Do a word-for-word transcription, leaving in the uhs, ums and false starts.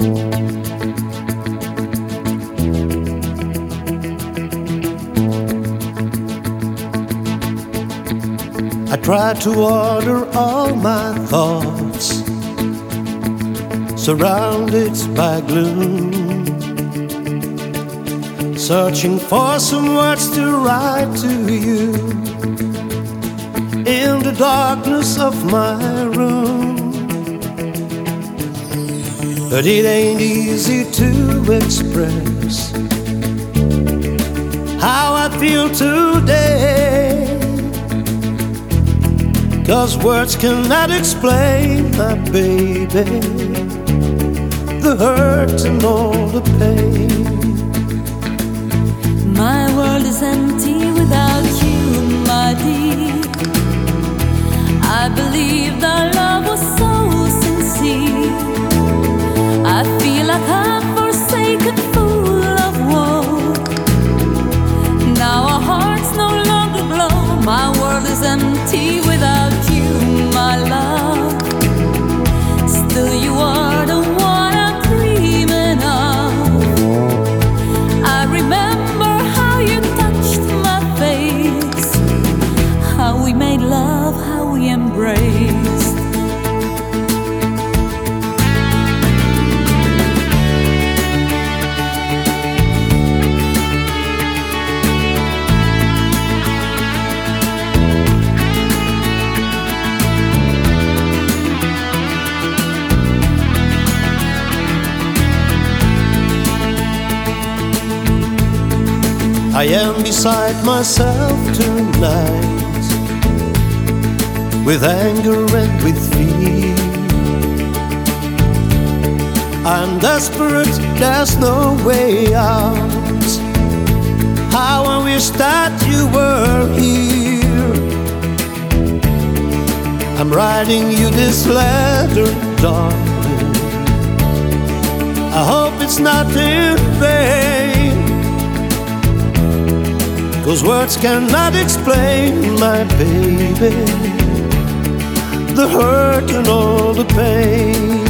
I try to order all my thoughts, surrounded by gloom, searching for some words to write to you in the darkness of my room. But it ain't easy to express how I feel today, 'cause words cannot explain, my baby, the hurt and all the pain. My world is empty without you, my dear. I believed our love was so sincere. I feel like a forsaken fool of woe. Now our hearts no longer glow. My world is empty without you, my love. Still you are the one I'm dreaming of. I remember how you touched my face, how we made love, how we embraced. I am beside myself tonight, with anger and with fear. I'm desperate, there's no way out. How I wish that you were here. I'm writing you this letter, darling. I hope it's not in vain, 'cause words cannot explain, my baby, the hurt and all the pain.